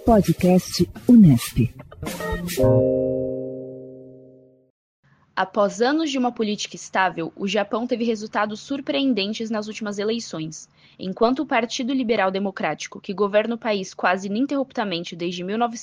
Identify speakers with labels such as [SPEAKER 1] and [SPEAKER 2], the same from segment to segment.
[SPEAKER 1] Podcast Unesp.
[SPEAKER 2] Após anos de uma política estável, o Japão teve resultados surpreendentes nas últimas eleições. Enquanto o Partido Liberal Democrático, que governa o país quase ininterruptamente desde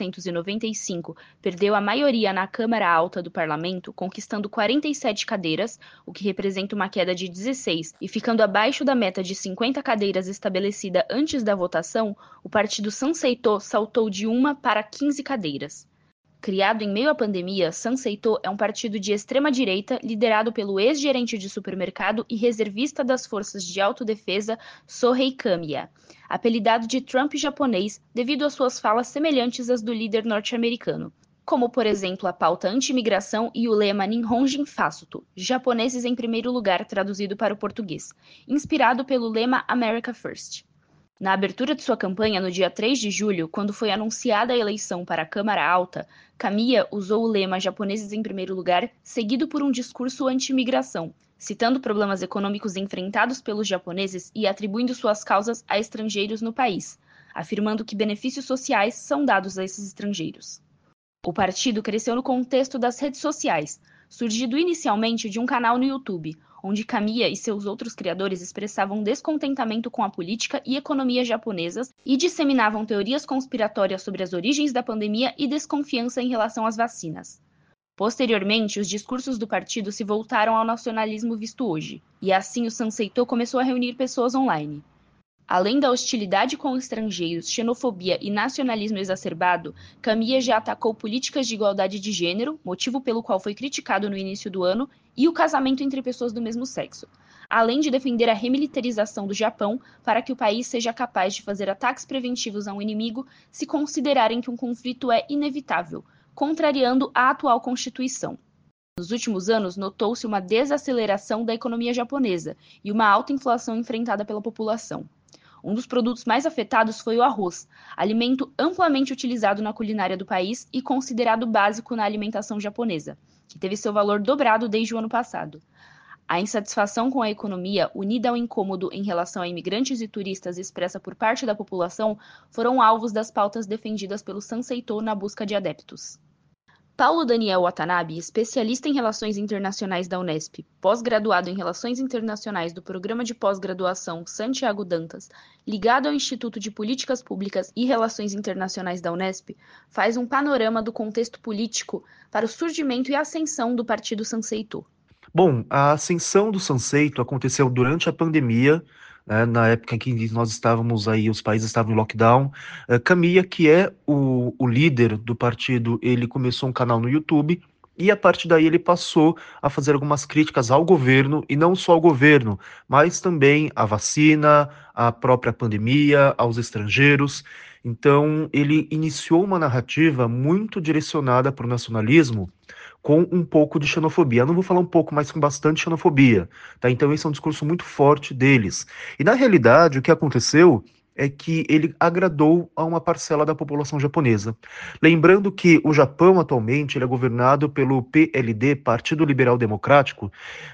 [SPEAKER 2] 1995, perdeu a maioria na Câmara Alta do Parlamento, conquistando 47 cadeiras, o que representa uma queda de 16, e ficando abaixo da meta de 50 cadeiras estabelecida antes da votação, o partido Sansei-to saltou de 1 para 15 cadeiras. Criado em meio à pandemia, Sansei-to é um partido de extrema-direita liderado pelo ex-gerente de supermercado e reservista das forças de autodefesa Sohei Kamiya, apelidado de Trump japonês devido às suas falas semelhantes às do líder norte-americano, como, por exemplo, a pauta anti-imigração e o lema Nihonjin Fasuto, japoneses em primeiro lugar traduzido para o português, inspirado pelo lema America First. Na abertura de sua campanha, no dia 3 de julho, quando foi anunciada a eleição para a Câmara Alta, Kamiya usou o lema Japoneses em primeiro lugar, seguido por um discurso anti-imigração, citando problemas econômicos enfrentados pelos japoneses e atribuindo suas causas a estrangeiros no país, afirmando que benefícios sociais são dados a esses estrangeiros. O partido cresceu no contexto das redes sociais, surgido inicialmente de um canal no YouTube, onde Kamiya e seus outros criadores expressavam descontentamento com a política e economia japonesas e disseminavam teorias conspiratórias sobre as origens da pandemia e desconfiança em relação às vacinas. Posteriormente, os discursos do partido se voltaram ao nacionalismo visto hoje, e assim o Sansei-to começou a reunir pessoas online. Além da hostilidade com estrangeiros, xenofobia e nacionalismo exacerbado, Kamiya já atacou políticas de igualdade de gênero, motivo pelo qual foi criticado no início do ano, e o casamento entre pessoas do mesmo sexo, além de defender a remilitarização do Japão para que o país seja capaz de fazer ataques preventivos a um inimigo se considerarem que um conflito é inevitável, contrariando a atual Constituição. Nos últimos anos, notou-se uma desaceleração da economia japonesa e uma alta inflação enfrentada pela população. Um dos produtos mais afetados foi o arroz, alimento amplamente utilizado na culinária do país e considerado básico na alimentação japonesa, que teve seu valor dobrado desde o ano passado. A insatisfação com a economia, unida ao incômodo em relação a imigrantes e turistas expressa por parte da população, foram alvos das pautas defendidas pelo Sansei-to na busca de adeptos. Paulo Daniel Watanabe, especialista em Relações Internacionais da Unesp, pós-graduado em Relações Internacionais do Programa de Pós-Graduação Santiago Dantas, ligado ao Instituto de Políticas Públicas e Relações Internacionais da Unesp, faz um panorama do contexto político para o surgimento e ascensão do Partido Sansei-to.
[SPEAKER 3] Bom, a ascensão do Sansei-to aconteceu durante a pandemia, na época em que nós estávamos aí, os países estavam em lockdown. Kamiya, que é o líder do partido, ele começou um canal no YouTube e a partir daí ele passou a fazer algumas críticas ao governo, e não só ao governo, mas também à vacina, à própria pandemia, aos estrangeiros. Então ele iniciou uma narrativa muito direcionada para o nacionalismo, com um pouco de xenofobia. Eu não vou falar um pouco, mas com bastante xenofobia, tá? Então esse é um discurso muito forte deles. E na realidade o que aconteceu é que ele agradou a uma parcela da população japonesa. Lembrando que o Japão atualmente ele é governado pelo PLD, Partido Liberal Democrático,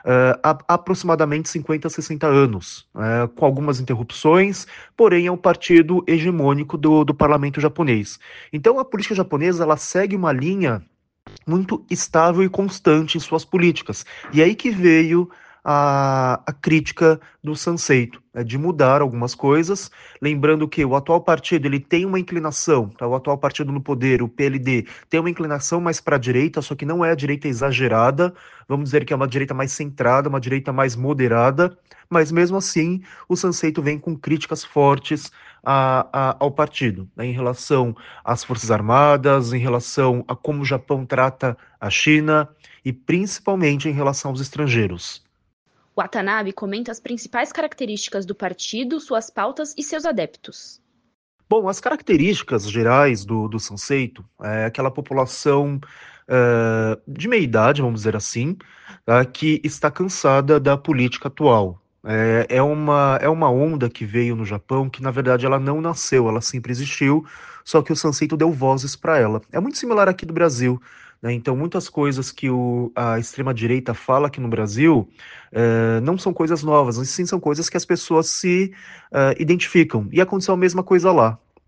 [SPEAKER 3] há aproximadamente 50 a 60 anos, com algumas interrupções, porém é um partido hegemônico do parlamento japonês. Então a política japonesa ela segue uma linha muito estável e constante em suas políticas. E aí que veio a crítica do Sansei-to, de mudar algumas coisas, lembrando que o atual partido ele tem uma inclinação, tá? O atual partido no poder, o PLD, tem uma inclinação mais para a direita, só que não é a direita exagerada, vamos dizer que é uma direita mais centrada, uma direita mais moderada, mas mesmo assim o Sansei-to vem com críticas fortes ao partido, né, em relação às Forças Armadas, em relação a como o Japão trata a China e principalmente em relação aos estrangeiros.
[SPEAKER 2] Watanabe comenta as principais características do partido, suas pautas e seus adeptos.
[SPEAKER 3] Bom, as características gerais do Sansei-to é aquela população de meia idade, vamos dizer assim, tá, que está cansada da política atual. É uma onda que veio no Japão que, na verdade, ela não nasceu, ela sempre existiu, só que o Sansei-to deu vozes para ela. É muito similar aqui do Brasil, né? Então, muitas coisas que a extrema-direita fala aqui no Brasil não são coisas novas, mas sim são coisas que as pessoas se identificam. E aconteceu a mesma coisa lá.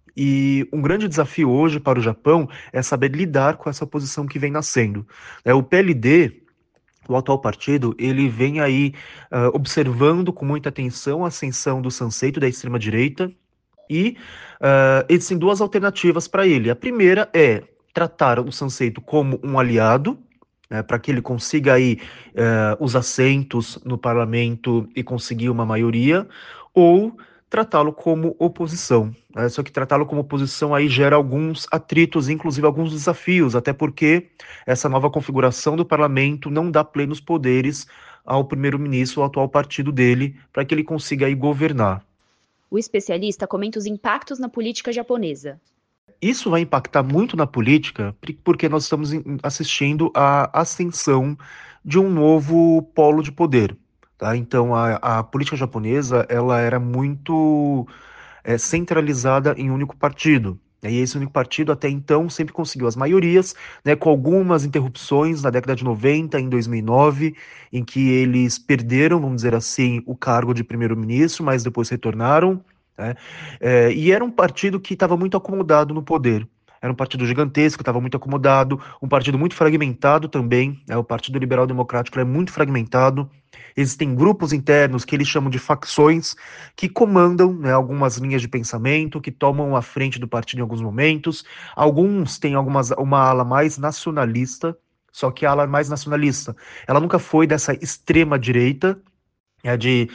[SPEAKER 3] E um grande desafio hoje para o Japão é saber lidar com essa oposição que vem nascendo. O PLD, o atual partido, ele vem aí observando com muita atenção a ascensão do Sanseito da extrema-direita e existem duas alternativas para ele. A primeira é tratar o Sanseito como um aliado, para que ele consiga aí os assentos no parlamento e conseguir uma maioria, ou tratá-lo como oposição. Só que tratá-lo como oposição aí gera alguns atritos, inclusive alguns desafios, até porque essa nova configuração do parlamento não dá plenos poderes ao primeiro-ministro, ao atual partido dele, para que ele consiga aí governar.
[SPEAKER 2] O especialista comenta os impactos na política japonesa.
[SPEAKER 3] Isso vai impactar muito na política, porque nós estamos assistindo à ascensão de um novo polo de poder. Tá? Então, a política japonesa ela era muito centralizada em um único partido. E esse único partido, até então, sempre conseguiu as maiorias, né, com algumas interrupções na década de 90, em 2009, em que eles perderam, vamos dizer assim, o cargo de primeiro-ministro, mas depois retornaram. Né? E era um partido que estava muito acomodado no poder. Era um partido gigantesco, estava muito acomodado, um partido muito fragmentado também. O Partido Liberal Democrático é muito fragmentado. Existem grupos internos que eles chamam de facções, que comandam, né, algumas linhas de pensamento, que tomam a frente do partido em alguns momentos. Alguns têm uma ala mais nacionalista, só que a ala mais nacionalista, ela nunca foi dessa extrema direita, é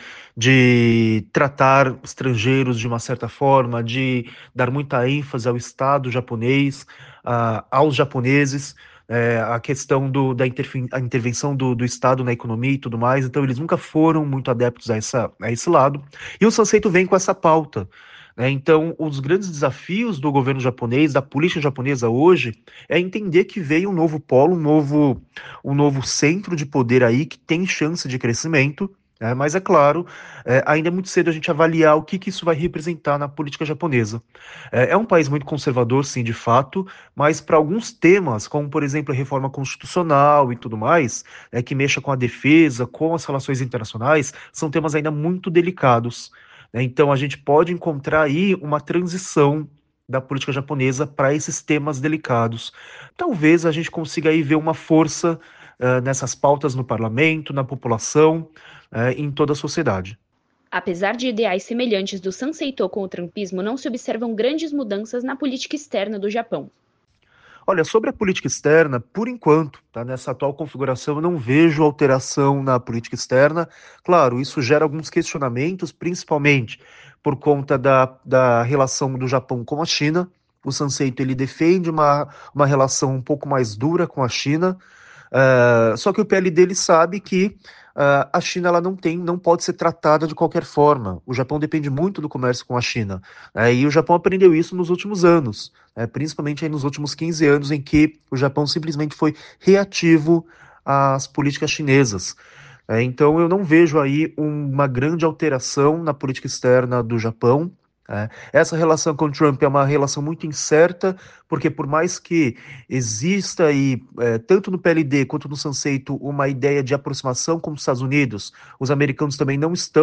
[SPEAKER 3] de tratar estrangeiros de uma certa forma, de dar muita ênfase ao Estado japonês, aos japoneses, a questão da intervenção do Estado na economia e tudo mais. Então, eles nunca foram muito adeptos a esse lado. E o Sanseito vem com essa pauta. Então, os grandes desafios do governo japonês, da política japonesa hoje, é entender que veio um novo polo, um novo centro de poder aí que tem chance de crescimento. Mas é claro, ainda é muito cedo a gente avaliar o que isso vai representar na política japonesa. É um país muito conservador, sim, de fato, mas para alguns temas, como por exemplo a reforma constitucional e tudo mais, que mexa com a defesa, com as relações internacionais, são temas ainda muito delicados. Então a gente pode encontrar aí uma transição da política japonesa para esses temas delicados. Talvez a gente consiga aí ver uma força nessas pautas no parlamento, na população, em toda a sociedade.
[SPEAKER 2] Apesar de ideais semelhantes do Sanseito com o trumpismo, não se observam grandes mudanças na política externa do Japão.
[SPEAKER 3] Olha, sobre a política externa, por enquanto, tá, nessa atual configuração, eu não vejo alteração na política externa. Claro, isso gera alguns questionamentos, principalmente por conta da relação do Japão com a China. O Sanseito ele defende uma relação um pouco mais dura com a China, só que o PL dele sabe que a China ela não pode ser tratada de qualquer forma. O Japão depende muito do comércio com a China. E o Japão aprendeu isso nos últimos anos, principalmente aí nos últimos 15 anos, em que o Japão simplesmente foi reativo às políticas chinesas. Então eu não vejo aí uma grande alteração na política externa do Japão. Essa relação com o Trump é uma relação muito incerta, porque por mais que exista aí, tanto no PLD quanto no Sanseito, uma ideia de aproximação com os Estados Unidos, os americanos também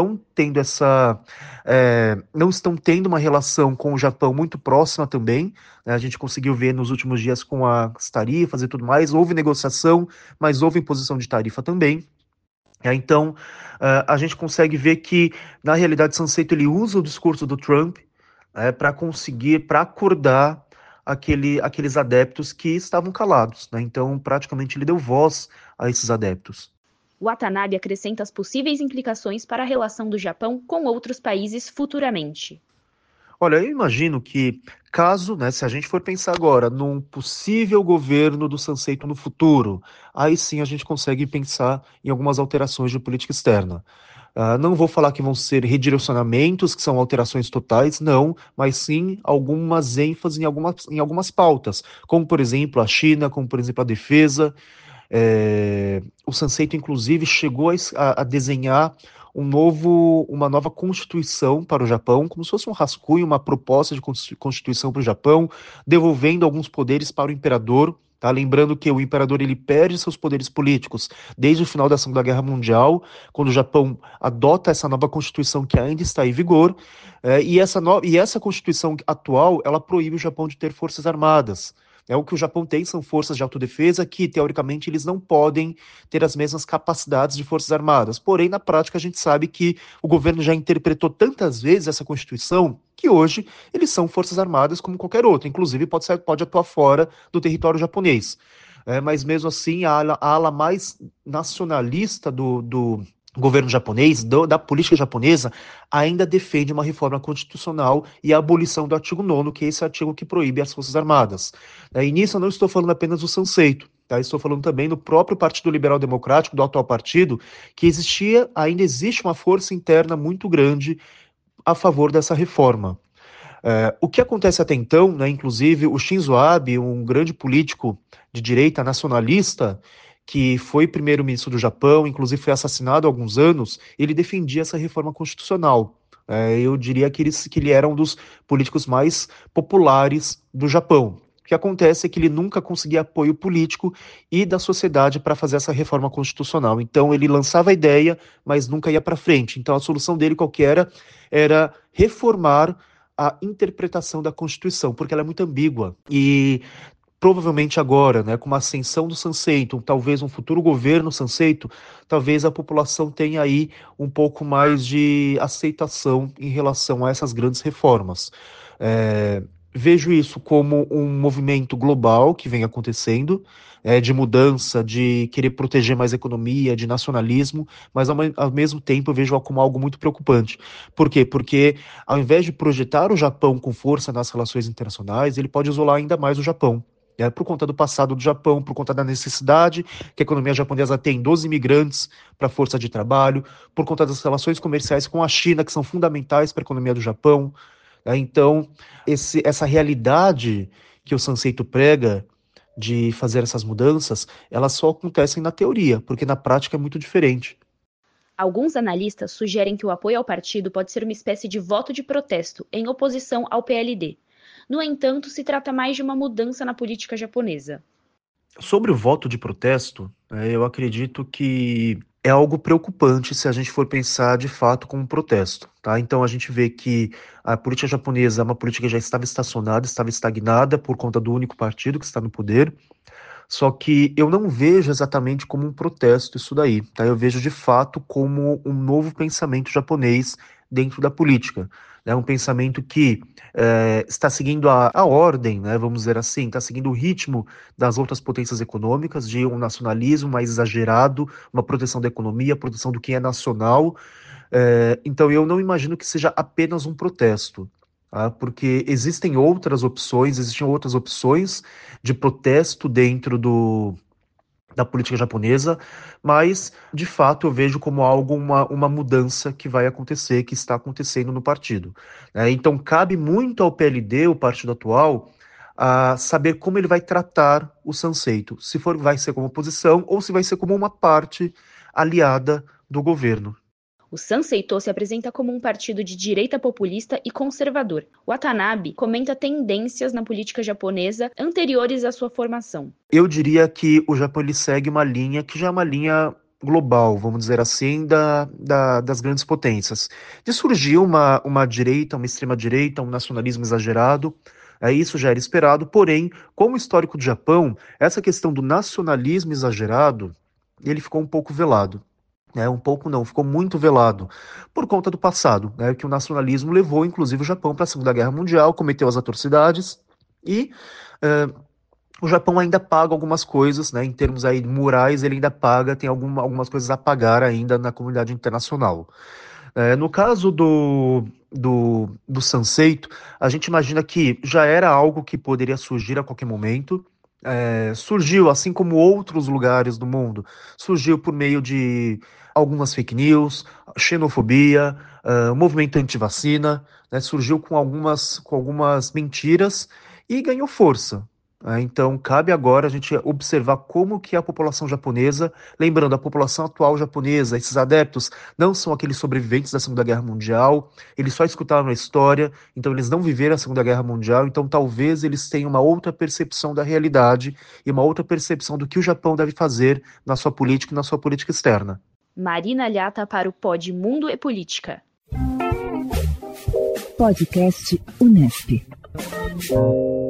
[SPEAKER 3] não estão tendo uma relação com o Japão muito próxima também. A gente conseguiu ver nos últimos dias com as tarifas e tudo mais, houve negociação, mas houve imposição de tarifa também. Então, a gente consegue ver que, na realidade, Sanseito ele usa o discurso do Trump para acordar aqueles adeptos que estavam calados. Então, praticamente, ele deu voz a esses adeptos.
[SPEAKER 2] Watanabe acrescenta as possíveis implicações para a relação do Japão com outros países futuramente.
[SPEAKER 3] Olha, eu imagino que caso, se a gente for pensar agora num possível governo do Sanseito no futuro, aí sim a gente consegue pensar em algumas alterações de política externa. Não vou falar que vão ser redirecionamentos, que são alterações totais, não, mas sim algumas ênfases em algumas pautas, como por exemplo a China, como por exemplo a defesa. O Sanseito, inclusive, chegou a desenhar uma nova constituição para o Japão, como se fosse um rascunho, uma proposta de constituição para o Japão, devolvendo alguns poderes para o imperador. Tá? Lembrando que o imperador ele perde seus poderes políticos desde o final da Segunda Guerra Mundial, quando o Japão adota essa nova constituição que ainda está em vigor, e essa constituição atual ela proíbe o Japão de ter forças armadas. O que o Japão tem são forças de autodefesa que, teoricamente, eles não podem ter as mesmas capacidades de forças armadas. Porém, na prática, a gente sabe que o governo já interpretou tantas vezes essa Constituição que hoje eles são forças armadas como qualquer outra. Inclusive, pode atuar fora do território japonês. Mas mesmo assim, a ala mais nacionalista do governo japonês, da política japonesa, ainda defende uma reforma constitucional e a abolição do artigo 9º, que é esse artigo que proíbe as Forças Armadas. E nisso eu não estou falando apenas do Sanseito, tá? Estou falando também do próprio Partido Liberal Democrático, do atual partido, que ainda existe uma força interna muito grande a favor dessa reforma. O que acontece até então, né, inclusive o Shinzo Abe, um grande político de direita nacionalista, que foi primeiro-ministro do Japão, inclusive foi assassinado há alguns anos, ele defendia essa reforma constitucional. Eu diria que ele era um dos políticos mais populares do Japão. O que acontece é que ele nunca conseguia apoio político e da sociedade para fazer essa reforma constitucional. Então ele lançava a ideia, mas nunca ia para frente. Então a solução dele qualquer era reformar a interpretação da Constituição, porque ela é muito ambígua. E provavelmente agora, né, com uma ascensão do Sanseito, talvez um futuro governo Sanseito, talvez a população tenha aí um pouco mais de aceitação em relação a essas grandes reformas. Vejo isso como um movimento global que vem acontecendo, de mudança, de querer proteger mais a economia, de nacionalismo, mas ao mesmo tempo eu vejo como algo muito preocupante. Por quê? Porque ao invés de projetar o Japão com força nas relações internacionais, ele pode isolar ainda mais o Japão. Por conta do passado do Japão, por conta da necessidade que a economia japonesa tem dos imigrantes para a força de trabalho, por conta das relações comerciais com a China, que são fundamentais para a economia do Japão. Então, essa realidade que o Sanseito prega de fazer essas mudanças, elas só acontecem na teoria, porque na prática é muito diferente.
[SPEAKER 2] Alguns analistas sugerem que o apoio ao partido pode ser uma espécie de voto de protesto em oposição ao PLD. No entanto, se trata mais de uma mudança na política japonesa.
[SPEAKER 3] Sobre o voto de protesto, eu acredito que é algo preocupante se a gente for pensar de fato como um protesto, tá? Então a gente vê que a política japonesa é uma política que já estava estacionada, estava estagnada por conta do único partido que está no poder. Só que eu não vejo exatamente como um protesto isso daí, tá? Eu vejo de fato como um novo pensamento japonês dentro da política. É um pensamento que está seguindo a ordem, né, vamos dizer assim, está seguindo o ritmo das outras potências econômicas, de um nacionalismo mais exagerado, uma proteção da economia, proteção do que é nacional. Então eu não imagino que seja apenas um protesto. Tá? Porque existem outras opções de protesto dentro da política japonesa, mas de fato eu vejo como algo, uma mudança que vai acontecer, que está acontecendo no partido. Então cabe muito ao PLD, o partido atual, a saber como ele vai tratar o Sanseito, se vai ser como oposição ou se vai ser como uma parte aliada do governo.
[SPEAKER 2] O Sanseito se apresenta como um partido de direita populista e conservador. Watanabe comenta tendências na política japonesa anteriores à sua formação.
[SPEAKER 3] Eu diria que o Japão ele segue uma linha que já é uma linha global, vamos dizer assim, das grandes potências. De surgir uma direita, uma extrema-direita, um nacionalismo exagerado, isso já era esperado, porém, como histórico do Japão, essa questão do nacionalismo exagerado, ele ficou um pouco velado. Um pouco não, ficou muito velado por conta do passado, que o nacionalismo levou, inclusive, o Japão para a Segunda Guerra Mundial, cometeu as atrocidades e o Japão ainda paga algumas coisas, em termos aí morais, ele ainda paga, tem algumas coisas a pagar ainda na comunidade internacional. No caso do Sanseito, a gente imagina que já era algo que poderia surgir a qualquer momento. Surgiu, assim como outros lugares do mundo, surgiu por meio de algumas fake news, xenofobia, movimento anti-vacina, surgiu com algumas mentiras e ganhou força. Então, cabe agora a gente observar como que a população japonesa, lembrando, a população atual japonesa, esses adeptos não são aqueles sobreviventes da Segunda Guerra Mundial, eles só escutaram a história, então eles não viveram a Segunda Guerra Mundial, então talvez eles tenham uma outra percepção da realidade e uma outra percepção do que o Japão deve fazer na sua política e na sua política externa.
[SPEAKER 2] Marina Lhata para o Pod Mundo e Política.
[SPEAKER 1] Podcast Unesp.